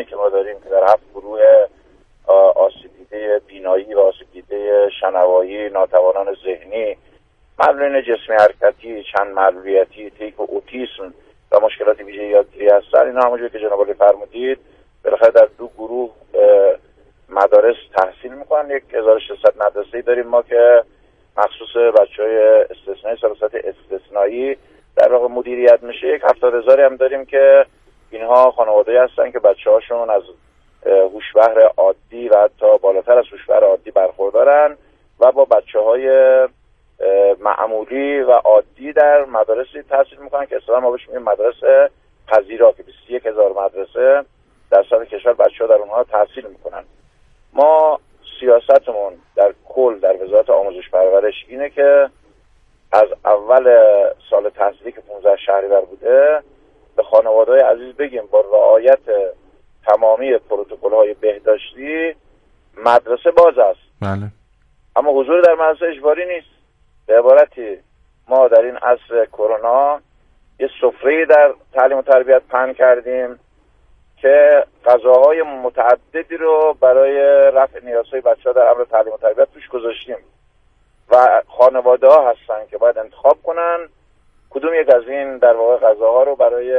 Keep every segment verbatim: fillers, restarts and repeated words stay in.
معلولینی که ما داریم که در هفت گروه آسیب دیده بینایی و آسیب دیده شنوایی، ناتوانان ذهنی، معلولین جسمی حرکتی، چند معلولیتی، تیک و اوتیسم و مشکلات ویژه یادگیری هستن. اینا همونجوری که جناب عالی فرمودید بالاخره در دو گروه مدارس تحصیل میکنن. یک هزار و ششصد مدرسه‌ای داریم ما که مخصوص بچهای استثنایی سالسات استثنایی در واقع مدیریت میشه. یک هفتاد هزاری هم داریم که اینها خانواده‌ای هستن که بچه‌هاشون از هوشبهر عادی و حتی بالاتر از هوشبهر عادی برخوردارن و با بچه‌های معمولی و عادی در مدارسی تحصیل میکنن که اصلا ما بهش میگیم مدرسه پذیرا که بیست و یک هزار مدرسه در سطح کشور بچه‌ها در اونها تحصیل میکنن. ما سیاستمون در کل در وزارت آموزش پرورش اینه که از اول سال تحصیلی که پانزده شهریور بوده به خانواده‌های عزیز بگیم با رعایت تمامی پروتکل‌های بهداشتی مدرسه باز است. بله. اما حضور در مدرسه اجباری نیست. به عبارتی ما در این عصر کرونا یه سفره‌ای در تعلیم و تربیت پهن کردیم که غذاهای متعددی رو برای رفع نیازهای بچه‌ها در امر تعلیم و تربیت توش گذاشتیم و خانواده‌ها هستن که باید انتخاب کنن کدوم یک از این در واقع غذاها رو برای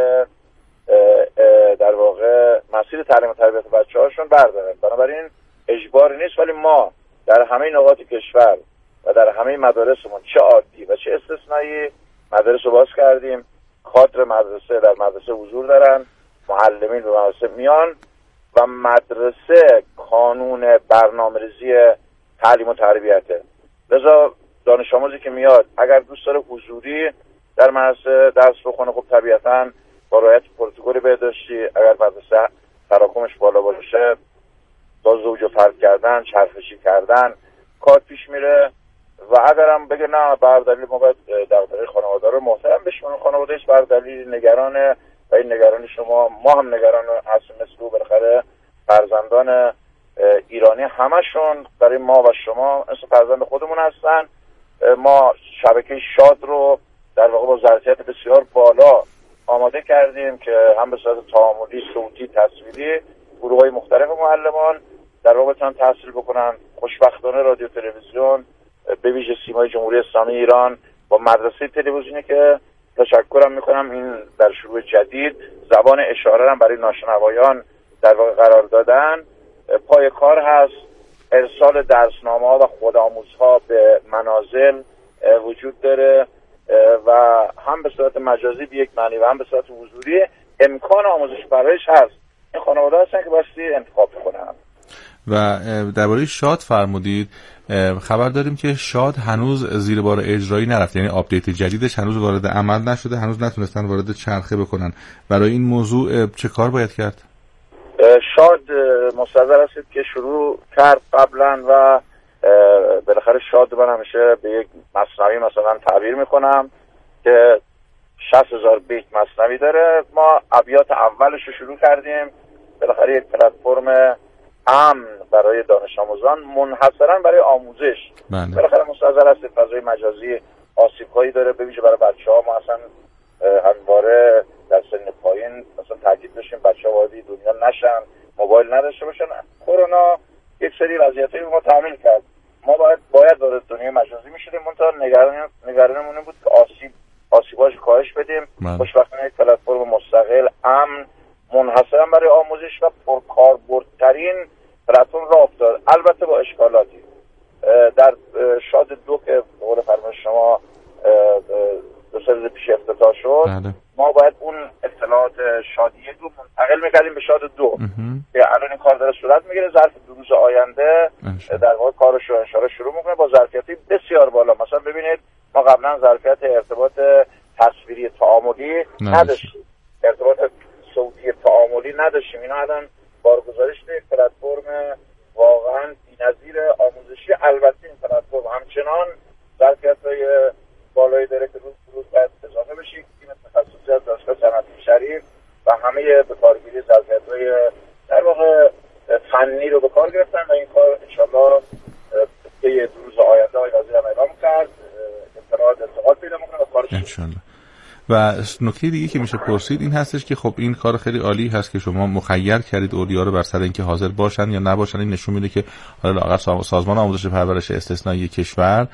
در واقع مسیر تعلیم و تربیت بچه‌هاشون بردارن. بنابراین اجباری نیست، ولی ما در همه نقاط کشور و در همه مدارسمون چه عادی و چه استثنایی مدارس رو باز کردیم. کادر مدرسه در مدرسه حضور دارن، معلمین به مدرسه میان و مدرسه کانون برنامه‌ریزی تعلیم و تربیته. لذا دانش آموزی که میاد اگر دوست داره حضوری در مدرسه درس بخونه، خب طبیعتاً با رعایت پروتکل بهداشتی، اگر مدرسه تراکمش بالا باشه با زوج و فرد کردن، چرخشی کردن کار پیش میره. و اگرم بگه نه بر دلیل ما باید دغدغه خانواده رو محترم بشمونیم، خانوادهش بر دلیل نگرانه و این نگرانی شما ما هم نگران هستیم مثل بالاخره فرزندان ایرانی همشون برای ما و شما مثل فرزند خودمون هستن. ما شبکه شاد رو در واقع با ظرفیت بسیار بالا آماده کردیم که هم به صورت تعاملی، صوتی، تصویری گروه‌های مختلف معلمان در واقع بتونن تحصیل بکنن. خوشبختانه رادیو تلویزیون به ویژه سیمای جمهوری اسلامی ایران با مدرسه تلویزیونی که تشکرم میکنم این در شروع جدید زبان اشاره هم برای ناشنوایان در واقع قرار دادن پای کار هست. ارسال درسنامه ها و خودآموزها به منازل وجود داره و هم به صورت مجازی به یک معنی و هم به صورت حضوری امکان آموزش پرورش هست. این خانواده هستن که بایستی انتخاب کنن. و درباره شاد فرمودید، خبر داریم که شاد هنوز زیر بار اجرایی نرفت، یعنی آپدیت جدیدش هنوز وارد عمل نشده، هنوز نتونستن وارد چرخه بکنن. برای این موضوع چه کار باید کرد؟ شاد مستحضر هستید که شروع کرد قبلا و بالاخره شاد من همیشه به یک مثنوی مثلا تعبیر میکنم که شصت هزار بیت مثنوی داره. ما ابیات اولش رو شروع کردیم، بالاخره یک پلتفرم امن برای دانش آموزان منحصرا برای آموزش. بالاخره مستحضر هستید فضای مجازی آسیب‌هایی داره، به ویژه برای بچه‌ها. ما اصلا همواره در سن پایین مثلا تاکید داشتیم بچه‌ها وارد دنیا نشن، موبایل نداشته باشن. کرونا یک سری وضعیتایی ما تعمیل کرد، ما باید باید وارد دنیای مجازی می‌شدیم. منتها نگران نگرانمون بود که آسیب آسیباش کاهش بدیم. خوشبختانه یک پلتفرم مستقل امن منحصرا برای آموزش و پرکاربردترین پلتفرم راه افتاد، البته با اشکالاتی. در شاد دو که به قول فرمایش شما دو سال پیش افتتاح شد بله. ما باید اون اطلاعات شادی دو منتقل میکردیم به شاد دو که الان این کار داره صورت میگیره. ظرف دو روز آینده در واقع کارش رو انشالله شروع میکنه با ظرفیتی بسیار بالا. مثلا ببینید ما قبلا ظرفیت ارتباط تصویری تعاملی نداشتیم، ارتباط صوتی تعاملی نداشتیم. اینا الان بارگذاریش به یک پلتفرم واقعا بی‌نظیر آموزشی. البته این پلتفرم همچنان ظرفیت‌های بالایی داره که روز روز باید اضافه بشه. تیم تخصصی از دانشگاه صنعتی شریف و همه به کارگیری ظرفیت‌های در واقع فنی رو به کار گرفتن و این کار انشالله طی روز آینده آقای وزیر هم اعلام کرد اطلاعات انتقال پیدا می‌کنه و کارش انشالله. و نکته دیگه که میشه پرسید این هستش که خب این کار خیلی عالی هست که شما مخیر کردید اولیا رو بر سر اینکه حاضر باشن یا نباشن. این نشون میده که حالا لااقل سازمان آموزش پرورش استثنایی کشور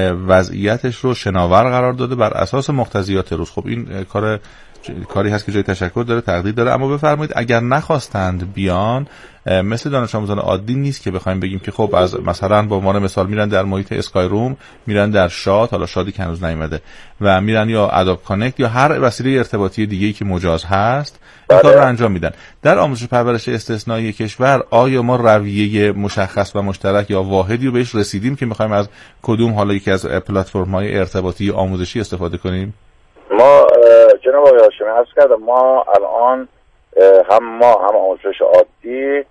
وضعیتش رو شناور قرار داده بر اساس مقتضیات روز. خب این کار کاری هست که جای تشکر داره، تقدیر داره. اما بفرمایید اگر نخواستند بیان، مثل دانش آموزان عادی نیست که بخوایم بگیم که خب از مثلا به عنوان مثال میرن در محیط اسکای روم، میرن در شاد، حالا شادی که هنوز نیومده، و میرن یا اداب کانکت یا هر وسیله ارتباطی دیگه‌ای که مجاز هست این کار رو انجام میدن. در آموزش پرورش استثنایی کشور آیا ما رویه مشخص و مشترک یا واحدی رو بهش رسیدیم که میخوایم از کدوم حالا یکی از پلتفرم‌های ارتباطی آموزشی استفاده کنیم؟ ما جناب آقای هاشمی عرض کردم ما الان هم ما هم آموزش عادی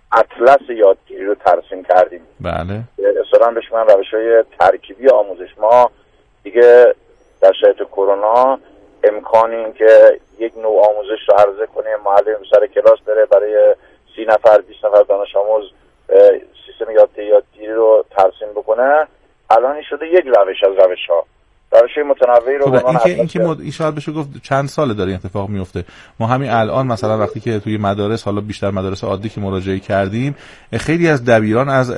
اطلس یادگیری رو ترسیم کردیم. بله. اصلا بهش من روش‌های ترکیبی آموزش. ما دیگه در شرایط کرونا امکانی این که یک نوع آموزش رو عرضه کنیم، معلم سر کلاس بره برای سی نفر بیست نفر دانش آموز سیستم یادگیری رو ترسیم بکنه، الان این شده یک روش از روش‌ها. روش‌های متنوعی رو خب این که این که مد... این شاید بشه گفت چند ساله داره اتفاق میفته. ما همین الان مثلا وقتی که توی مدارس، حالا بیشتر مدارس عادی که مراجعه کردیم، خیلی از دبیران از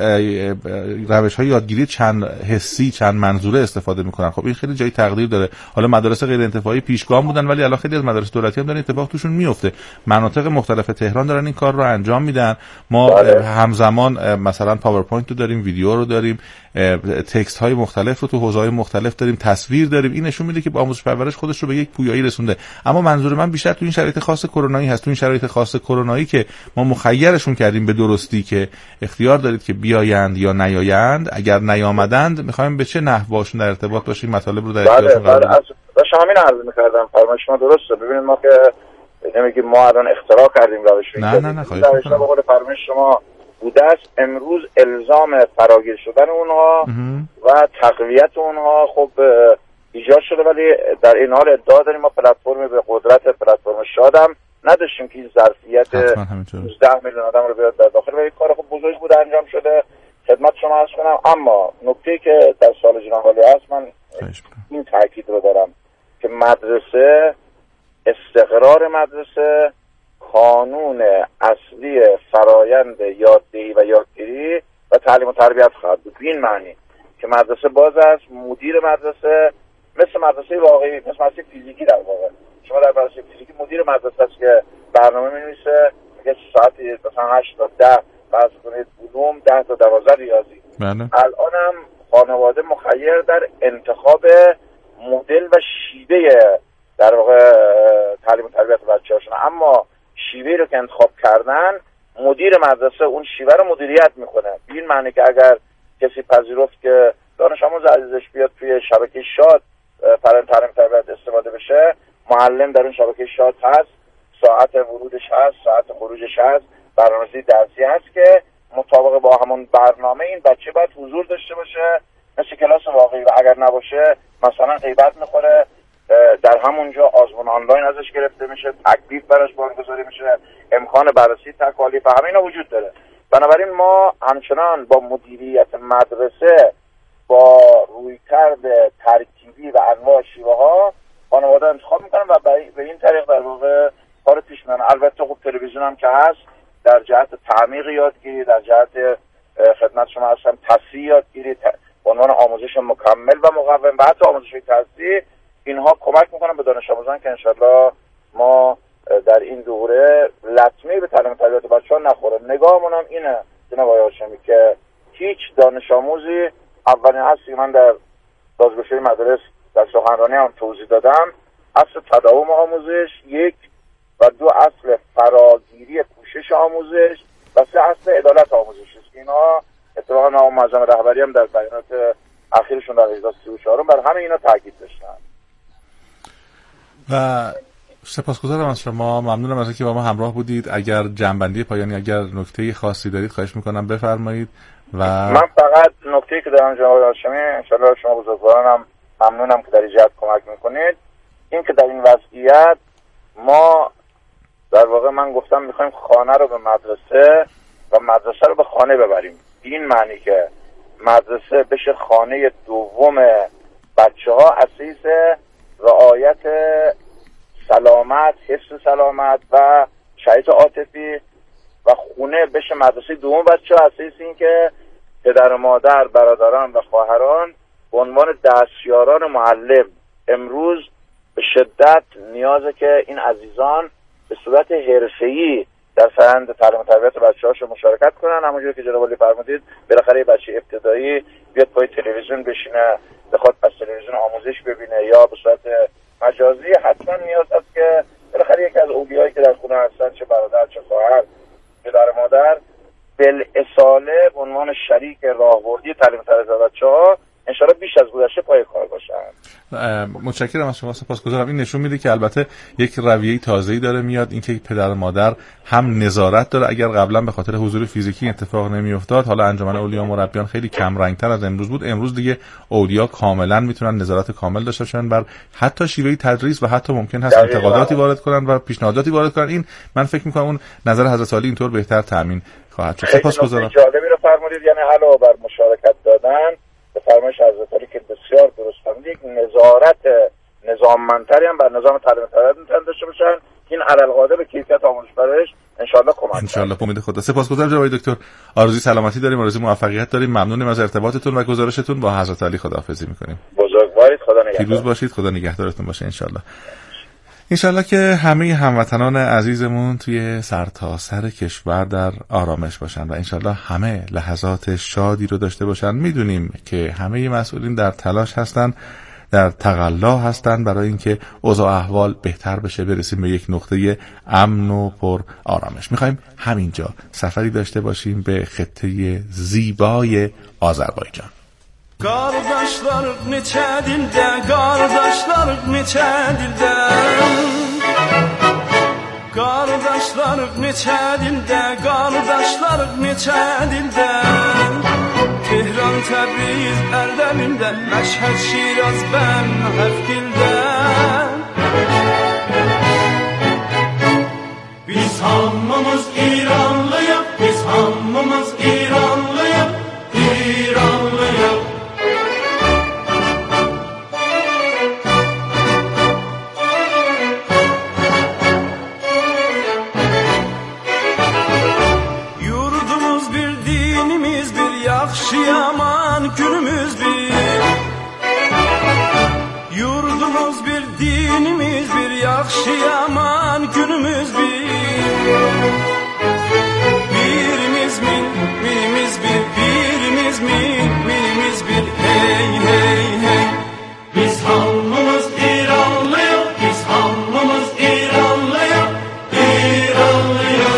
روش‌های یادگیری چند حسی، چند منظوره استفاده میکنن. خب این خیلی جای تقدیر داره. حالا مدارس غیر انتفاعی پیشگام بودن، ولی الان خیلی از مدارس دولتی هم دارن اتفاق توشون میفته. مناطق مختلف تهران دارن این کار رو انجام میدن. ما بله. همزمان مثلا پاورپوینت رو داریم، ویدیو رو داریم، تکست های مختلف رو تو حوزه‌های مختلف داریم، تصویر داریم. این نشون میده که آموزش پرورش خودش رو به یک پویایی رسونده. اما منظور من بیشتر تو این شرایط خاص کرونایی هست. تو این شرایط خاص کرونایی که ما مخیرشون کردیم به درستی که اختیار دارید که بیایند یا نیایند، اگر نیامدند میخوایم به چه نحو باشون در ارتباط باشیم، مطالب رو در اختیارشون قرار بدیم. داشتم همین عرض می‌کردم، فرمایش شما درسته. ببینید ما که نمیگیم ما الان اختراع کردیم روش. نه نه نه خواهش می‌کنم. به قول فرمایش شما بوده است. امروز الزام فراگیر شدن اونها و تقویت اونها خب ایجاد شده، ولی در این حال ادعا داریم ما پلتفرمی به قدرت پلتفرم شادم نداشتیم که این ظرفیت نوزده میلیون آدم رو بیاد در داخل، و یک کار خب بزرگ بود انجام شده. خدمت شما عرض کنم. اما نکته‌ای که در سال جناب عالی هست، من این تاکید رو دارم که مدرسه، استقرار مدرسه قانون اصلی فرایند یاددهی و یادگیری و تعلیم و تربیت خواهد بود. به این معنی که مدرسه باز است، مدیر مدرسه مثل مدرسه واقعی، مثل مدرسه فیزیکی در واقع. شما در مدرسه فیزیکی مدیر مدرسه است که برنامه می‌نویسه، میگه ساعتی مثلا هشت تا ده فرض کنید علوم، ده تا دوازده ریاضی. بله. الانم خانواده مخیر در انتخاب مدل و شیوه در واقع تعلیم و تربیت بچه‌هاشون، اما شیوه رو که انتخاب کردن مدیر مدرسه اون شیوه رو مدیریت میکنه. به این معنی که اگر کسی پذیرفت که دانش آموز عزیزش بیاد توی شبکه شاد فرآیند تعلیم و تربیت استفاده بشه، معلم در اون شبکه شاد هست، ساعت ورودش هست، ساعت خروجش هست، برنامه‌ریزی درسی هست که مطابق با همون برنامه این بچه باید حضور داشته باشه، مثل کلاس واقعی. و اگر نباشه مثلا غیبت میخوره، در همونجا آزمون آنلاین ازش گرفته میشه، تکلیف براش بارگذاری میشه، امکان بررسی تکالیف همه اینا وجود داره. بنابراین ما همچنان با مدیریت مدرسه، با رویکرد ترکیبی و انواع شیوه ها خانواده انتخاب میکنن و به این طریق در واقع کار پیش میبرن. البته خب تلویزیون هم که هست، در جهت تعمیق یادگیری، در جهت خدمت شما هستم تصحیح یادگیری به عنوان آموزش مکمل و مقوم و حتی آموزش تصحیح، اینها کمک میکنن به دانش آموزان که انشالله ما در این دوره لطمه به تعلیم و تربیت بچه‌ها نخوره. نگاهمون هم اینه جناب آقای هاشمی که هیچ دانش آموزی، اولین اصلی من در بازگشایی مدارس در سخنرانی هم توضیح دادم، اصل تداوم آموزش یک و دو اصل فراگیری پوشش آموزش و سه اصل عدالت آموزش است. اینا اتفاقا نام معظم رهبری هم در بیانات اخیرشون در اجلاس سی و چهار بر همه اینا تاکید داشتن. و سپاسگزارم از شما، ممنونم از اینکه با ما همراه بودید. اگر جنبندی پایانی، اگر نکته خاصی دارید خواهش میکنم بفرمایید. و من فقط نکته‌ای که دارم جناب هاشمی، انشالله شما بزرگوارانم ممنونم که در این جهت کمک میکنید، این که در این وضعیت ما در واقع من گفتم میخوایم خانه رو به مدرسه و مدرسه رو به خانه ببریم. این معنی که مدرسه بشه خانه دوم بچه ها اسیسه رعایت سلامت، حس سلامت و شرایط عاطفی و خونه بشه مدرسه دوم بچه ها، اساس این که پدر و مادر، برادران و خواهران به عنوان دستیاران معلم امروز به شدت نیازه که این عزیزان به صورت حرفه‌ای در فرآیند تعلیم و تربیت بچه‌هاشون مشارکت کنن. همونجوری که جناب علی فرمودید بالاخره یه بچه ابتدایی بیاد پای تلویزیون بشینه بخواد از تلویزیون آموزش ببینه یا به صورت مجازی، حتما نیاز هست که بالاخره یکی از اولیایی که در خونه هستن، چه برادر چه خواهر پدر مادر، بالاصاله به عنوان شریک راهبردی تعلیم و تربیت بچه‌ها انشالله بیش از گذشته پای کار باشن. متشکرم از شما، سپاسگزارم. این نشون میده که البته یک رویه تازه‌ای داره میاد، اینکه پدر و مادر هم نظارت داره. اگر قبلا به خاطر حضور فیزیکی اتفاق نمیافتاد، حالا انجمن اولیا و مربیان خیلی کم رنگتر از امروز بود، امروز دیگه اولیا کاملا میتونن نظارت کامل داشته باشن بر حتی شیوه تدریس و حتی ممکن هست انتقاداتی وارد کنن و پیشنهاداتی وارد کنن. این من فکر میکنم اون نظر حضرت عالی اینطور بهتر تامین خواهد شد. سپاسگزارم. جالبی رو فرمودید، یعنی علاوه بر مشارکت دادن به فرمایش حضرت علی که بسیار درست فرمودید، یک نظارت نظاممندتری هم بر نظام تعلیم و تربیت میتونن داشته باشن. این علالقاعده به کیفیت آموزش پرورش انشالله کمک کنه. انشالله امید خدا. سپاسگزارم جناب دکتر. آرزوی سلامتی داریم، آرزوی موفقیت داریم. ممنونیم از ارتباطتون و گزارشتون. با حضرت علی خداحافظی میکنیم. بزرگوارید، خدا نگهدار. پیروز باشید، خدا نگهدارتون باشه انشالله. انشالله که همه هموطنان عزیزمون توی سرتاسر کشور در آرامش باشن و انشالله همه لحظات شادی رو داشته باشن. میدونیم که همه مسئولین در تلاش هستن، در تقلا هستن برای اینکه اوضاع احوال بهتر بشه، برسیم به یک نقطه امن و پر آرامش. میخوایم همینجا سفری داشته باشیم به خطه زیبای آذربایجان. Qardaşlarıq neçə dildə, qardaşlarıq neçə dildə Qardaşlarıq neçə dildə, qardaşlarıq neçə dildə Tehran, Təbriz, Ərdəbildə, Məşhəd, Şiraz, Bəm, Həfgildə Biz hamımız İranlıyıq, biz hamımız İranlıyıq, İranlıyıq Yaman günümüz bir Yurdumuz bir, dinimiz bir Yaxşı yaman günümüz bir Birimiz min, minimiz bir Birimiz min, minimiz bir Hey, hey, hey Biz hamımız İranlıyıq Biz hamımız İranlıyıq İranlıyıq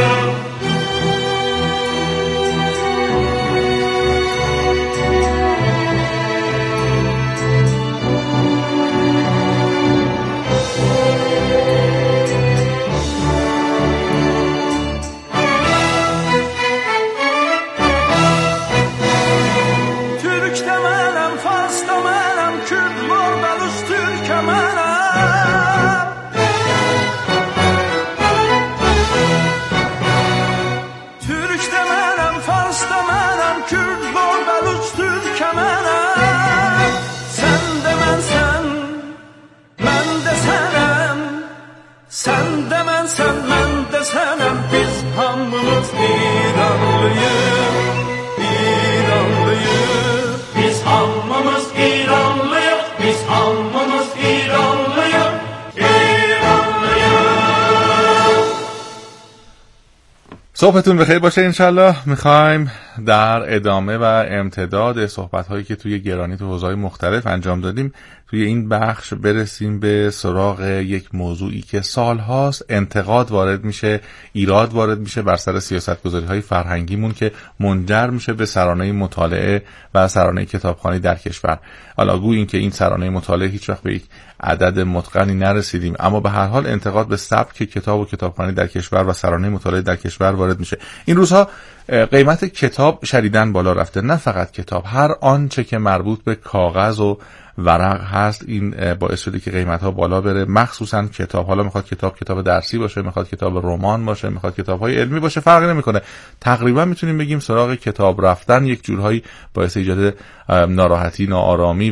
صحبتون بخیر باشه انشالله. میخوایم در ادامه و امتداد صحبت هایی که توی گرانی تو حوزه‌های مختلف انجام دادیم توی این بخش برسیم به سراغ یک موضوعی که سالهاست انتقاد وارد میشه، ایراد وارد میشه بر سر سیاستگذاری های فرهنگیمون که منجر میشه به سرانه مطالعه و سرانه کتابخوانی در کشور. حالا گویا این که این سرانه مطالعه هیچ وقت به یک عدد متقنی نرسیدیم، اما به هر حال انتقاد به سبک کتاب و کتابخوانی در کشور و سرانه مطالعه در کشور وارد میشه. این روزها قیمت کتاب شدیداً بالا رفته، نه فقط کتاب، هر آنچه که مربوط به کاغذ و ورق هست این باعث شده که قیمت ها بالا بره، مخصوصا کتاب. حالا میخواد کتاب کتاب درسی باشه، میخواد کتاب رمان باشه، میخواد کتاب های علمی باشه، فرقی نمیکنه. تقریبا میتونیم بگیم سراغ کتاب رفتن یک جورهایی باعث ایجاد ناراحتی، ناآرامی و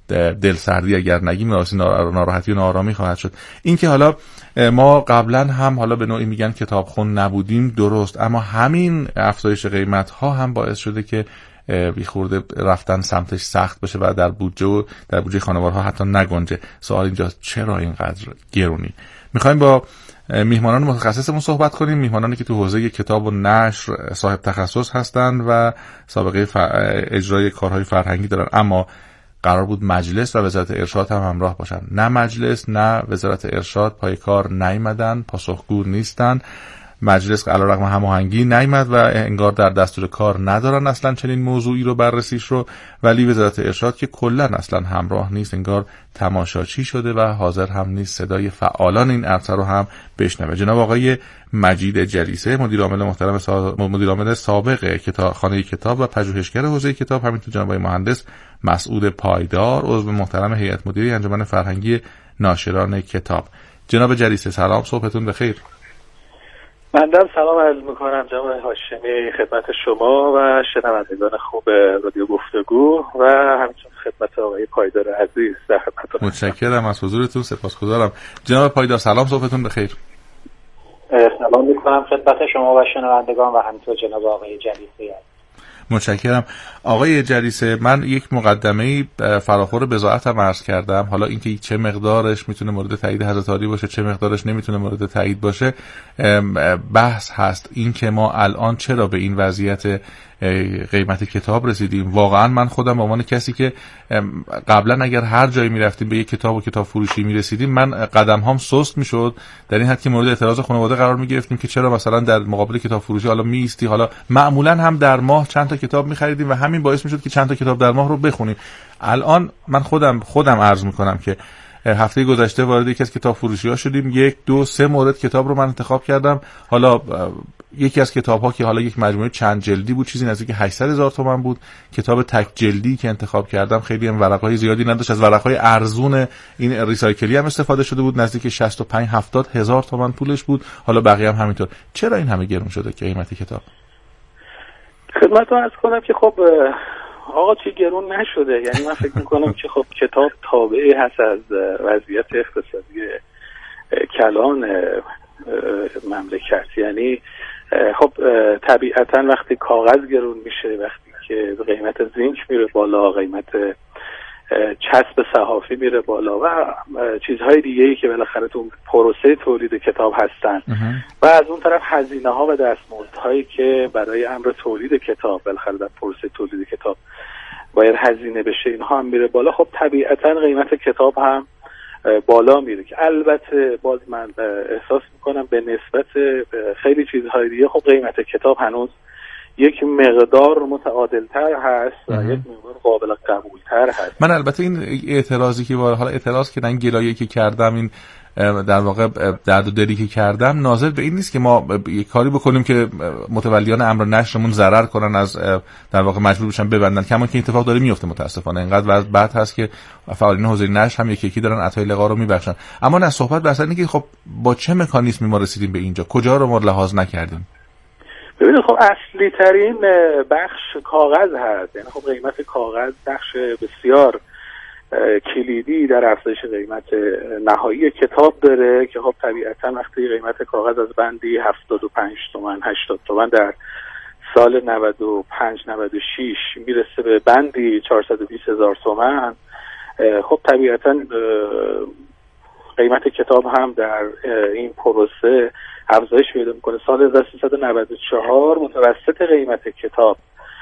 دلسردی اگر نگیم ناراحتی و ناآرامی خواهد شد. این که حالا ما قبلا هم حالا به نوعی میگن کتابخون نبودیم، درست، اما همین افزایش قیمت ها هم باعث شده که بی خورده رفتن سمتش سخت بشه و در بودجه و در بودجه خانوارها حتی نگنجه. سوال اینجاست چرا اینقدر گرونی؟ میخوایم با میهمانان متخصصمون صحبت کنیم، میهمانانی که تو حوزه کتاب و نشر صاحب تخصص هستند و سابقه ف... اجرای کارهای فرهنگی دارن، اما قرار بود مجلس و وزارت ارشاد هم همراه باشن. نه مجلس نه وزارت ارشاد پای کار نیامدن، پاسخگو نیستن. مجلس علیرغم هماهنگی نیامد و انگار در دستور کار ندارن اصلا چنین موضوعی رو بررسیش رو، ولی وزارت ارشاد که کلا اصلا همراه نیست، انگار تماشاچی شده و حاضر هم نیست صدای فعالان این عرصه رو هم بشنوه. جناب آقای مجید جلیسه، مدیر عامل محترم سا... مدیر عامل سابق کتاب خانه کتاب و پژوهشگر حوزه کتاب، همینطور جناب آقای مهندس مسعود پایدار، عضو محترم هیئت مدیره انجمن فرهنگی ناشران کتاب. جناب جلیسه سلام، صبحتون بخیر. مندم سلام عرض میکنم جناب هاشمی خدمت شما و شنوندگان خوب رادیو گفتگو و همچنین خدمت آقای پایدار عزیز. در خدمتتون. متشکرم از حضورتون، سپاسگزارم. جناب پایدار سلام، صبحتون بخیر. سلام میکنم خدمت شما و شنوندگان و همینطور جناب آقای جلیسه. متشکرم. آقای جلیسه، من یک مقدمه فراخور بضاعت هم عرض کردم، حالا اینکه چه مقدارش میتونه مورد تایید حضرت عالی باشه، چه مقدارش نمیتونه مورد تایید باشه، بحث هست. این که ما الان چرا به این وضعیت قیمت کتاب رسیدیم، واقعا من خودم به عنوان کسی که قبلا اگر هر جایی میرفتیم به یک کتاب و کتاب فروشی میرسیدیم، من قدم هام سست میشد، در این حد که مورد اعتراض خانواده قرار میگرفتیم که چرا مثلا در مقابل کتاب فروشی حالا میستی. حالا معمولا هم در ماه چند تا کتاب میخریدیم و همین باعث میشد که چند تا کتاب در ماه رو بخونیم. الان من خودم خودم عرض میکنم که هفته گذشته وارد یکی از کتاب فروشی ها شدیم، یک دو سه مورد کتاب رو من انتخاب کردم. حالا یکی از کتاب ها که حالا یک مجموعه چند جلدی بود، چیزی نزدیک هشتصد هزار تومان بود. کتاب تک جلدی که انتخاب کردم خیلی هم ورقای زیادی نداشت، از ورقای ارزون این ریسایکلی هم استفاده شده بود، نزدیک شصت و پنج هفتاد هزار تومان پولش بود. حالا بقیه هم همینطور. چرا این همه گرون شده که قیمت کتاب؟ خدمتتون عرض کنم که خب آقا چی گرون نشده، یعنی من فکر میکنم که خب کتاب تابعی هست از وضعیت اقتصادی کلان مملکت. یعنی خب طبیعتا وقتی کاغذ گرون میشه، وقتی که قیمت زینک میره بالا، قیمت چسب صحافی میره بالا و چیزهای دیگه‌ای که بالاخره تو پروسه تولید کتاب هستن و از اون طرف هزینه ها و دستمزدهایی که برای امر تولید کتاب بالاخره در پروسه تولید کتاب باید هزینه بشه، اینها هم میره بالا. خب طبیعتا قیمت کتاب هم بالا میره که البته باز من احساس میکنم به نسبت خیلی چیزهای دیگه خب قیمت کتاب هنوز یک مقدار متعادل‌تر هست و یک مقدار قابل قبول‌تر هست. من البته این اعتراضی که حالا اعتراض که من گلایه‌ای که کردم، این در واقع درد و دلی که کردم، ناظر به این نیست که ما یک کاری بکنیم که متولیان امر نشرمون ضرر کنن، از در واقع مجبور بشن ببندن، کما که اتفاق داره میفته متاسفانه. اینقدر وضع بد هست که فعالین حوزه نشر هم یکی یکی دارن عطای لقا رو میبخشن. اما نه، صحبت بر سر اینه که خب با چه مکانیزمی ما رسیدیم به اینجا، کجا رو ما لحاظ نکردیم؟ ببینید خب اصلی ترین بخش کاغذ هست. یعنی خب قیمت کاغذ بخش بسیار کلیدی در افزایش قیمت نهایی کتاب داره که خب طبیعتا وقتی قیمت کاغذ از بندی هفتاد و پنج تومن هشتاد تومن در سال نود و پنج نود و شش میرسه به بندی چهارصد و بیست هزار تومن، خب طبیعتا قیمت کتاب هم در این پروسه افزایش پیدا میکنه. سال هزار و سیصد و نود و چهار متوسط قیمت کتاب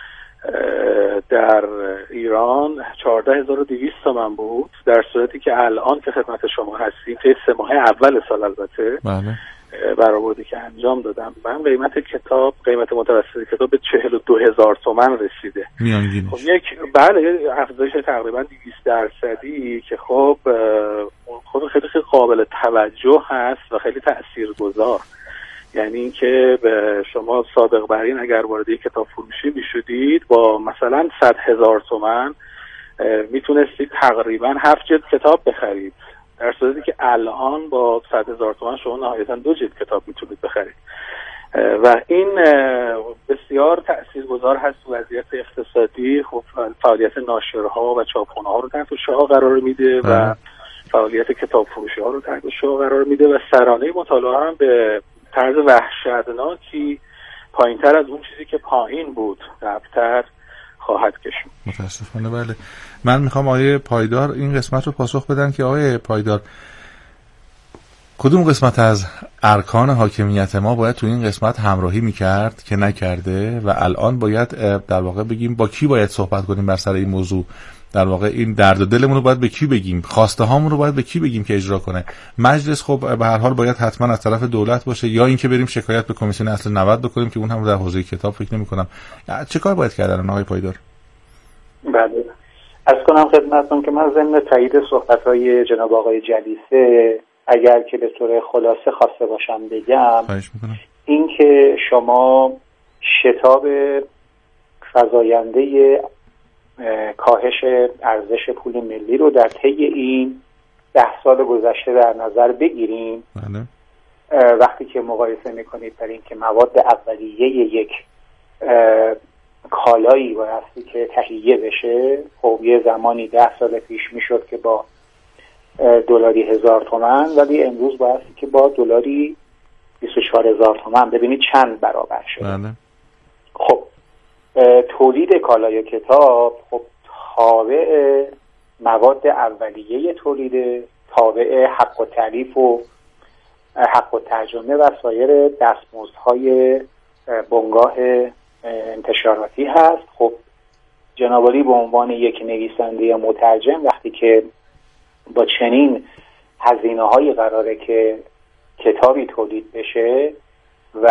در ایران چهارده هزار و دویست تومان بود، در صورتی که الان که خدمت شما هستیم که سه ماه اول سال البته بله برآوردی که انجام دادم من قیمت کتاب خدمت متوسط کتاب به چهل و دو هزار تومان رسیده. میانگینش خب یک بله افزایش تقریبا دویست درصدی که خب خود خیلی خیلی قابل توجه هست و خیلی تاثیرگذار. یعنی اینکه شما سابق بر این اگر وارد یک کتاب فروشی میشدید با مثلا صد هزار تومان میتونستید تقریبا هفت جلد کتاب بخرید، در صورتی که الان با صد هزار تومان شما نهایتا دو جلد کتاب میتونید بخرید. و این بسیار تاثیرگذار هست تو وضعیت اقتصادی. خب فعالیت ناشرها و چاپخانه‌ها رو تحت شعاع قرار میده و فعالیت کتاب فروشی ها رو تحت شعاع قرار میده و سرانه مطالعه هم به طرز وحشتناکی پایینتر از اون چیزی که پایین بود رفتر خواهد کشید. متاسفانه بله. من میخوام آقای پایدار این قسمت رو پاسخ بدن که آقای پایدار کدوم قسمت از ارکان حاکمیت ما باید تو این قسمت همراهی میکرد که نکرده و الان باید در واقع بگیم با کی باید صحبت کنیم بر سر این موضوع، در واقع این درد و دلمون رو باید به کی بگیم، خواسته هامون رو باید به کی بگیم که اجرا کنه. مجلس خب به هر حال باید حتما از طرف دولت باشه یا اینکه بریم شکایت به کمیسیون اصل نود بکنیم که اون هم در حوزه کتاب فکر نمی‌کنم. چه کار باید کردن آقای پایدار؟ بله از کنم خدمتتون که من ضمن تایید صحبت‌های جناب آقای جلیسه اگر که به طور خلاصه خواسته باشم بگم این که شما شتاب فزاینده کاهش ارزش پول ملی رو در طی این ده سال گذشته در نظر بگیریم. بله. وقتی که مقایسه میکنید در این که مواد اولیه یک کالایی بایستی که تهیه بشه، خب یه زمانی ده سال پیش میشد که با دلاری هزار تومن ولی امروز بایستی که با دلاری بیست و چهار هزار تومن. ببینید چند برابر شده. بله. خب تولید کالای کتاب خب تابع مواد اولیه تولید، تابع حق و تعریف و حق و ترجمه و سایر دستمزدهای بنگاه انتشاراتی هست. خب جناب عالی به عنوان یک نویسنده مترجم وقتی که با چنین هزینه‌هایی قراره که کتابی تولید بشه و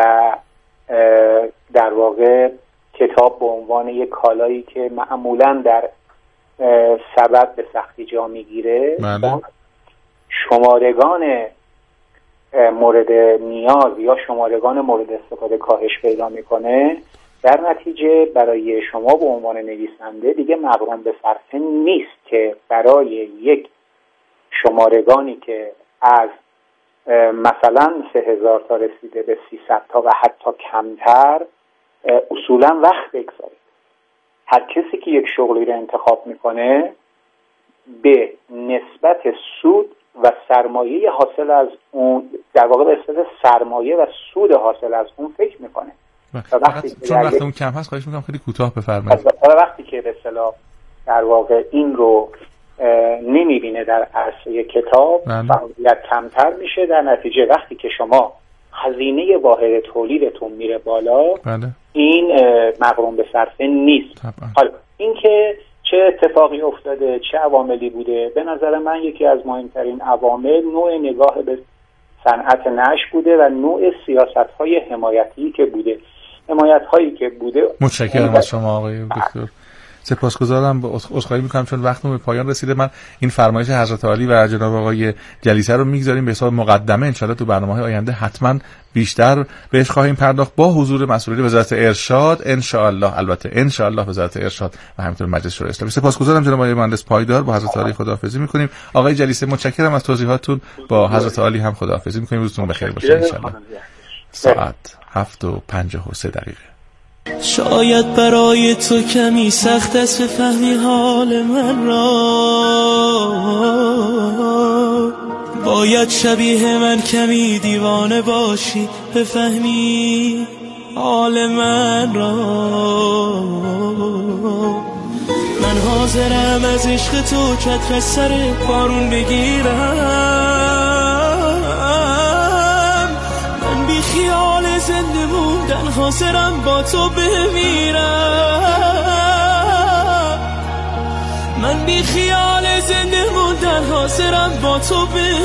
در واقع کتاب به عنوان یک کالایی که معمولاً در سبد به سختی جا میگیره شمارگان مورد نیاز یا شمارگان مورد استفاده کاهش پیدا میکنه، در نتیجه برای شما به عنوان نویسنده دیگه مقرون به صرفه نیست که برای یک شمارگانی که از مثلا سه هزار تا رسیده به سیصد تا و حتی کمتر اصولا وقت بگذارید. هر کسی که یک شغلی رو انتخاب میکنه به نسبت سود و سرمایه حاصل از اون، در واقع به اصطلاح سرمایه و سود حاصل از اون فکر میکنه. وقتی چون وقت اون کم هست خواهش میکنم خیلی کوتاه بفرمایید. وقتی که به اصطلاح در واقع این رو نمیبینه در عرصه کتاب فعالیت کمتر میشه، در نتیجه وقتی که شما هزینه واحد تولیدتون میره بالا بله. این مقرون به صرفه نیست. حالا این که چه اتفاقی افتاده، چه عواملی بوده، به نظر من یکی از مهمترین عوامل نوع نگاه به صنعت نشر بوده و نوع سیاست‌های حمایتی که بوده. حمایت‌هایی که بوده. متشکرم از شما آقای دکتر. سپاسگزارم، عذرخواهی میکنم چون وقتم به پایان رسیده. من این فرمایش حضرت عالی و جناب آقای جلیسه رو میگذاریم به حساب مقدمه، انشالله تو برنامه‌های آینده حتما بیشتر بهش خواهیم پرداخت با حضور مسئولین وزارت ارشاد انشالله، البته انشالله وزارت ارشاد و همینطور مجلس شورای اسلامی. سپاسگزارم جناب آقای مهندس پایدار، با حضرت عالی خداحافظی میکنیم. آقای جلیسه متشکرم از توضیحاتتون، با حضرت عالی هم خداحافظی میکنیم. روزتون بخیر باشه انشالله. ساعت هفت و پنجاه و سه دقیقه. شاید برای تو کمی سخت است بفهمی حال من را، باید شبیه من کمی دیوانه باشی بفهمی حال من را. من حاضرم از عشق تو چتر سر بارون بگیرم، من بی خیال زنده موندن حاضرم با تو بمیرم، من بی خیال زنده موندن حاضرم با تو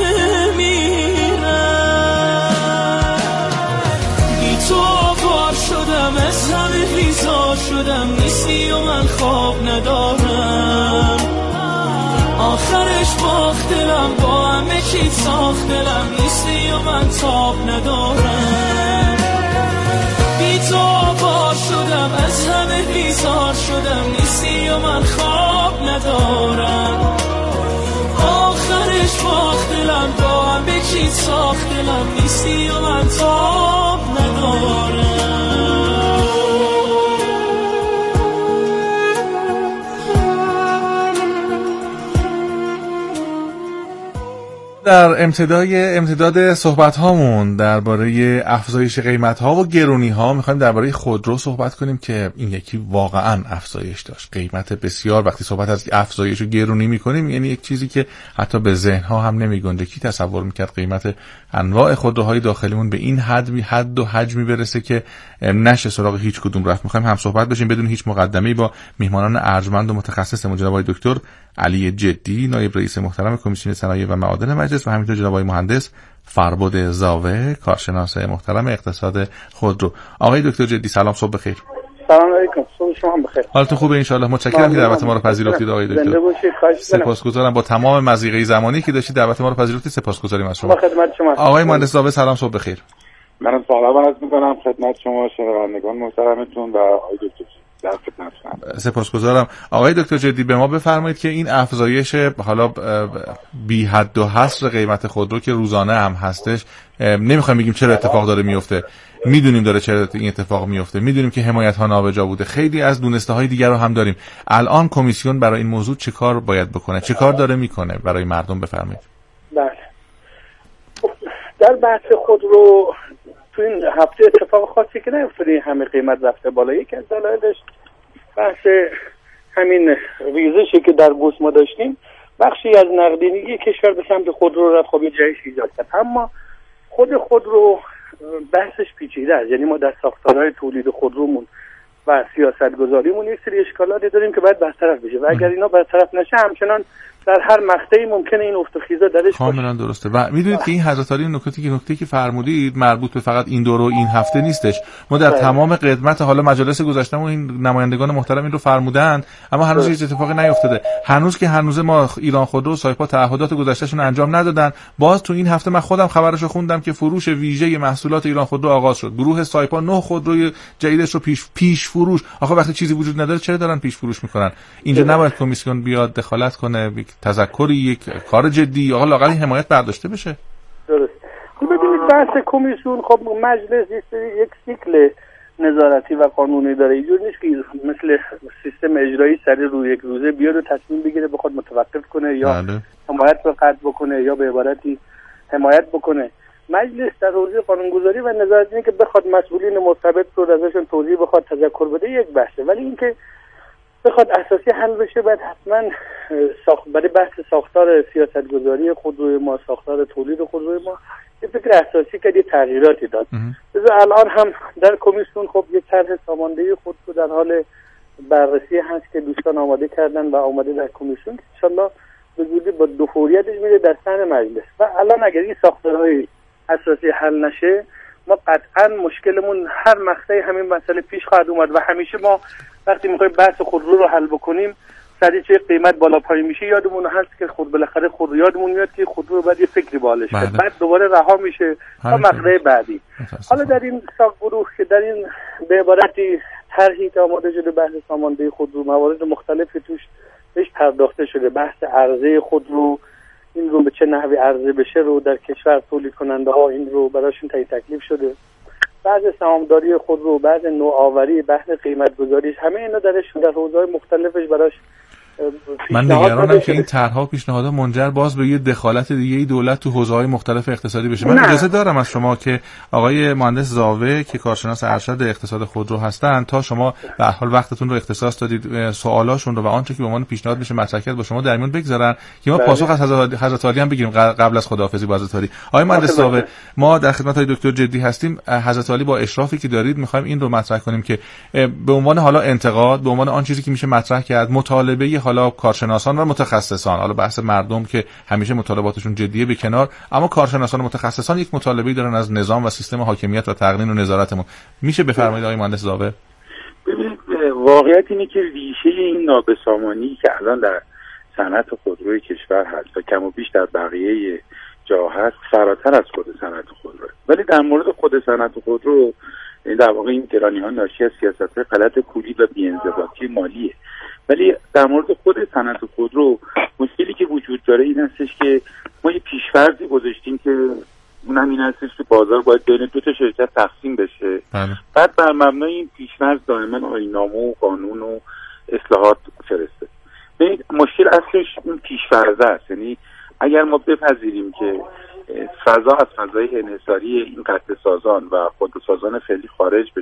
بمیرم. بی تو آوار شدم، از همه بیزار شدم، نیستی و من خواب ندارم، آخرش باخت دلم، با همه چی ساخت دلم، نیستی و من تاب ندارم. بی تو آوار شدم، از همه بیزار شدم، نیستی و من خواب ندارم، آخرش باخت دلم، با همه چی ساخت دلم، نیستی و من تاب ندارم. در امتدای امتداد صحبت هامون درباره افزایش قیمت ها و گرونی ها میخوایم درباره خودرو صحبت کنیم که این یکی واقعا افزایش داشت. قیمت بسیار، وقتی صحبت از افزایش و گرونی میکنیم یعنی یک چیزی که حتی به ذهن ها هم نمیگنجه. کی تصور میکرد قیمت انواع خودروهای داخلیمون به این حد حد و حجمی برسه که نشه سراغ هیچ کدوم رفت. میخوایم هم صحبت بشیم بدون هیچ مقدمه‌ای با میهمانان ارجمند و متخصص جناب آقای دکتر علی جدی، نایب رئیس محترم کمیسیون صنایع و معادن مجلس، و همینطور جناب آقای مهندس فربد زاوه، کارشناس محترم اقتصاد خودرو. آقای دکتر جدی سلام، صبح بخیر. سلام علیکم، صبح شما هم بخیر. حالتون خوبه ان شاء الله؟ متشکرم که دعوت ما رو پذیرفتید آقای دکتر. سپاسگزارم، با تمام مضیقه زمانی که داشتید دعوت ما رو پذیرفتید. سپاسگزاریم از شما. خدمت شما. آقای مهندس زاوه سلام، صبح بخیر. منم سلام عرض می‌کنم خدمت شما شنوندگان محترمتون و آقای دکتر در خدمتتونم. سپاسگزارم. آقای دکتر جدی به ما بفرمایید که این افزایش حالا بی حد و حصر قیمت خودرو که روزانه هم هستش، نمیخوایم بگیم چرا اتفاق داره میفته، میدونیم داره چرا این اتفاق میفته، میدونیم که حمایت ها نابجا بوده، خیلی از دونسته های دیگر رو هم داریم. الان کمیسیون برای این موضوع چه کار باید بکنه، چه کار داره میکنه برای مردم؟ بفرمایید. بله، در بحث خودرو تو این هفته اتفاق خاصی که نیفتاده، همه قیمت رفته بالا. یکی از دلایلش بحث همین ریزشی که در بورس ما داشتیم، بخشی از نقدینگی کشور به سمت خودرو رفت، خب یه جایش ایجاد کرد. اما خود خودرو بحثش پیچیده است، یعنی ما در ساختارهای تولید خودرومون و سیاست گذاریمون یک سری اشکالاتی داریم که باید برطرف بشه و اگر اینا برطرف نشه همچنان در هر مقطعی ممکنه این افت و خیزا درش باشه. کاملا درسته. و میدونید که این حضرت عالی نکاتی که نکته که فرمودید مربوط به فقط این دور و این هفته نیستش. ما در تمام قدمت حالا مجالس گذشتهمون این نمایندگان محترم این رو فرمودند، اما هنوز هیچ اتفاقی نیفتاده. هنوز که هنوز ما ایران خودرو و سایپا تعهدات گذشتهشون انجام ندادن. باز تو این هفته من خودم خبرشو خوندم که فروش ویژه محصولات ایران خودرو آغاز شد. گروه سایپا نه خودروی جدیدش رو پیش پیش فروش. آخه وقتی چیزی وجود نداره چرا دارن پیش فروش میکنن؟ اینجا نباید کمیسیون بیاد دخالت کنه، تذکری، یک کار جدی، آقا لااقل حمایت برداشته بشه؟ درست. خب ببینید بحث کمیسیون، خب مجلس یک سیکل نظارتی و قانونی داره. اینجوری نیست که مثل سیستم اجرایی سری روی یک روزه بیاد و تصمیم بگیره بخواد متوقف کنه یا بله. حمایت رو قطع بکنه یا به عبارتی حمایت بکنه. مجلس در حوزه قانونگذاری و نظارت اینه که بخواد مسئولین مرتبط رو ازشون توضیح بخواد، تذکر بده، یک بحثه. ولی اینکه بخواد اساسی حل بشه باید حتما ساخت برای بحث ساختار سیاستگذاری خودروی ما، ساختار تولید خودروی ما یه فکر اساسی که یه تغییراتی داد. لذا الان هم در کمیسیون خب یک طرح ساماندهی خودرو در حال بررسی هست که دوستان آماده کردن و آماده در کمیسیون، ان شاءالله به زودی با دو فوریتش میره در صحن مجلس. و الان اگر این ساختارهای اساسی حل نشه ما قطعا مشکلمون هر مقطعی همین مسئله پیش خواهد اومد و همیشه ما وقتی میخوایم بحث خودرو رو حل بکنیم سریع چه قیمت بالا پایین میشه یادمون هست که خود بالاخره خودرو یادمون میاد که خودرو بعد یه فکری بالش کرد، بعد دوباره رها میشه تا مقطع بعدی. حالا در این ساق گروه که در این به عبارتی طرحی که آماده شده بحث سامانده خودرو، موارد مختلفی توش بهش پرداخته شده، بحث عرضه خودرو، این رو به چه نحوی عرضه بشه رو در کشور تولید کننده ها این رو براشون تعیین تکلیف شده، بعض سهامداری خودرو، بعض نوآوری، بحث قیمت گذاریش، همه اینا درش در حوزه‌های مختلفش براش من نگرانم که این طرح‌ها و پیشنهادها منجر باز به یه دخالت دیگه ای دولت تو حوزه‌های مختلف اقتصادی بشه. من اجازه دارم از شما که آقای مهندس زاوه که کارشناس ارشد اقتصاد خودرو هستن، تا شما به هر حال وقتتون رو اختصاص دادید سوالاشون رو و آنچه که به عنوان پیشنهاد میشه مطرح کرد با شما در میون بگذارن که ما پاسخ از حضرت عالی هم بگیریم قبل از خداحافظی با حضرت عالی. آقای مهندس زاوه، ما در خدمت های دکتر جدی هستیم. حضرت عالی با اشرافی که دارید می‌خوایم این رو مطرح کنیم که به عنوان حالا انتقاد، به عنوان آن چیزی که میشه مطرح کرد، مطالبه حالا کارشناسان و متخصصان، حالا بحث مردم که همیشه مطالباتشون جدیه به کنار، اما کارشناسان و متخصصان یک مطالبه‌ای دارن از نظام و سیستم حاکمیت و تقنین و نظارتمون. میشه بفرمایید آقای مهندس زاوه؟ ببینید واقعیت اینه که ریشه این نابسامانی که الان در صنعت خودروی کشور هست و کم و بیش در بقیه جا هست فراتر از خود صنعت خودرو. ولی در مورد خود صنعت خودرو در واقع این گرانی‌ها ناشی از سیاست‌های غلط کلی و بی‌انضباطی مالیه. ولی در مورد خود صنعت خودرو مشکلی که وجود داره این هستش که ما یه پیش‌فرضی گذاشتیم که اونم این هستش که بازار باید بین دو تا شرکت تقسیم بشه. بله. بعد بر مبنای این پیش‌فرض دائما آیین‌نامه و قانون و اصلاحات فرسته. ببینید مشکل اصلش این پیش‌فرض است، یعنی اگر ما بپذیریم که فضا از فضای انحصاری این قطع سازان و خودروسازان فعلی خارج